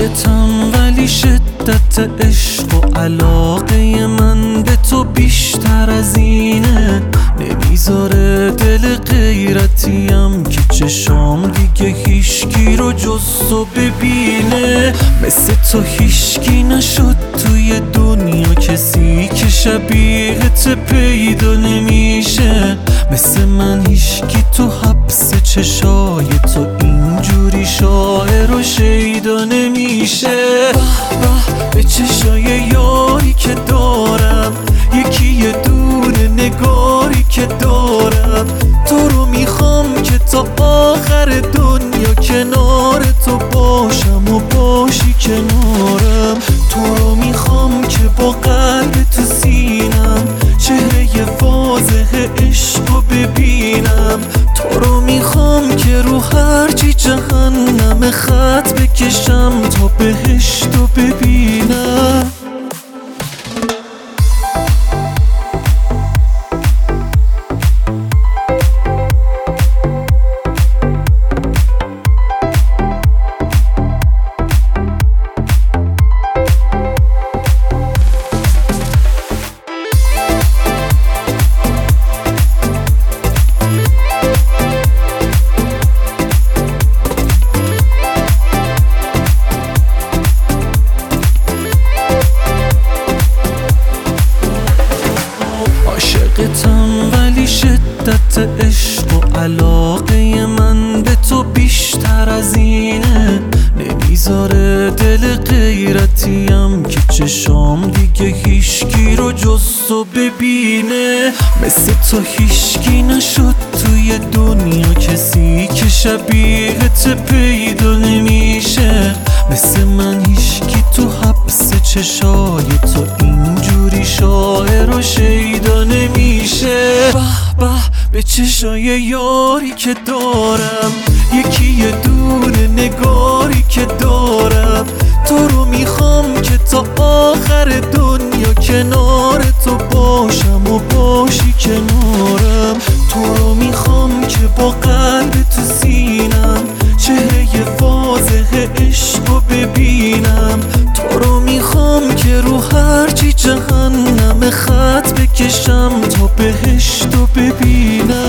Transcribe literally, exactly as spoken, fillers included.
عاشقتم ولی شدت عشق و علاقه من به تو بیشتر از اینه. نمیذاره دل غیرتیم که چشام دیگه هیشکی رو جز تو ببینه. مثل تو هیشکی نشد توی دنیا، کسی که شبیهت پیدا نمیشه. مثل من هیشکی تو حبس چشای تو اینجوری شاعر و شیدا نمیشه. به به چشای یاری که دارم، یکی یه دونه نگاری که دارم. تو رو میخوام که تا آخر دنیا کنار تو باشم و باشی کنارم. تو رو میخوام که با قلب تو سینم چهره واضح عشق رو ببینم. تو رو میخوام که رو هرچی جهنم خط بکشم تا بهشت رو ببینم. عاشقتم ولی شدت عشق و علاقه من به تو بیشتر از اینه. نمیذاره دل غیرتیم که چشام دیگه هیشکی رو جز تو ببینه. مثل تو هیشکی نشد توی دنیا، کسی که شبیهت پیدا نمیشه. مثل من هیشکی تو حبس چشای تو اینجوری شاعر و شیدا نمیشه. به به به چشای یاری که دارم، یکی یه دونه نگاری که دارم. تو رو میخوام که تا آخر دنیا کنار تو باشم و باشی کنارم. تو رو میخوام که با قلب تو سینم چهره واضح عشق رو ببینم. تو رو میخوام که رو هرچی جهنم خط بکشم تا بهشت رو ببینم.